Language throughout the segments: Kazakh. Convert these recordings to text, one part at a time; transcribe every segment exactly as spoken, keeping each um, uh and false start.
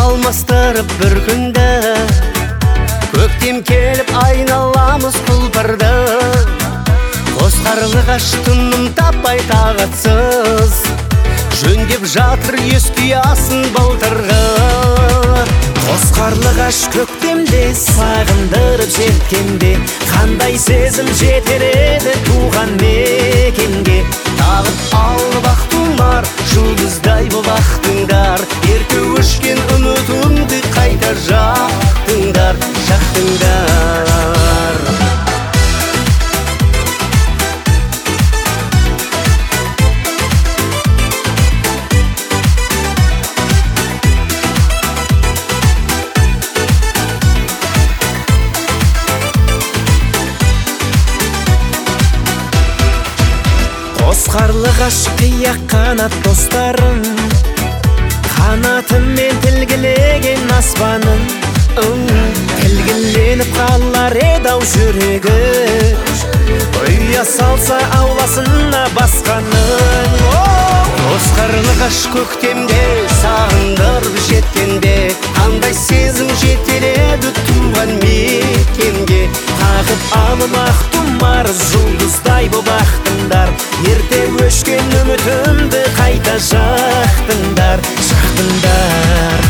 алмастырып бір күнді, көктем келіп айналамыз құлпырды. Қос қарлығаш тыным таппай тағатсыз, жөндеп жатыр ескиясын былтырғы. Қос қарлығаш көктемде сағындырып жеткенде, қандай сезім жетер еді туған мекенге. Тағып алып ақ тұмар жұлдыздай боп ақтыңдар, ерте өшкен үмітімді қайта жақтыңдар, жақтыңдар. Қос қарлығаш қияқ қанат достарым, қанатымен тілгілеген аспанын. Тілгіленіп қалар еді-ау жүрегі, ұя салса ауласына басқаның. Қос қарлығаш көктемде сағындырып жеткенде, қандай сезім жетер еді туған мекенге. Қағып алып ақ тұмар жұлдыздай боп ақтыңдар, ерте өшкен үмітімді қайта жақтыңдар, жақтыңдар.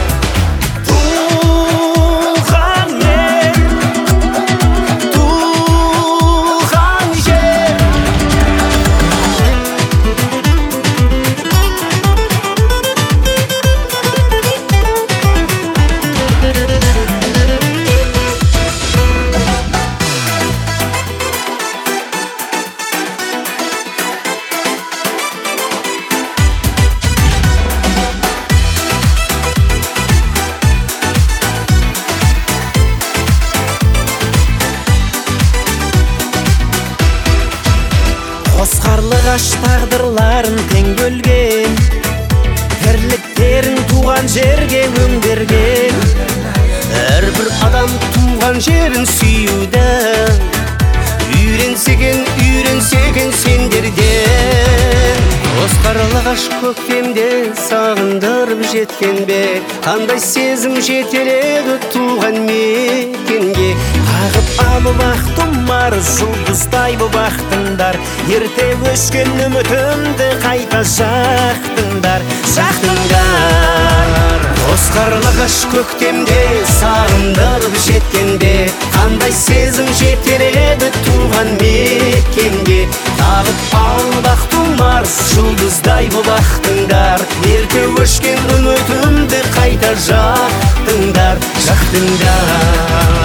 Қос қарлығаш тағдырларын тең бөлген, тірліктерін туған жерге өңдерген. Әрбір адам туған жерін сүюді үйренсеген, үйренсеген сендерден. Қос қарлығаш көктемде сағындырып жеткенде, қандай сезім жетер еді туған мекенге. Қағып алып ақ тұмар жұлдыздай боп ақтыңдар, ерте өшкен үмітімді қайта жақтыңдар, жақтыңдар. Қос қарлығаш көктемде сағындырып жеткенде, қандай сезім жетер еді туған мекенге. Қағып алып ақ тұмар жұлдыздай боп ақтыңдар, ерте өшкен үмітімді қайта жақтыңдар, жақтыңдар.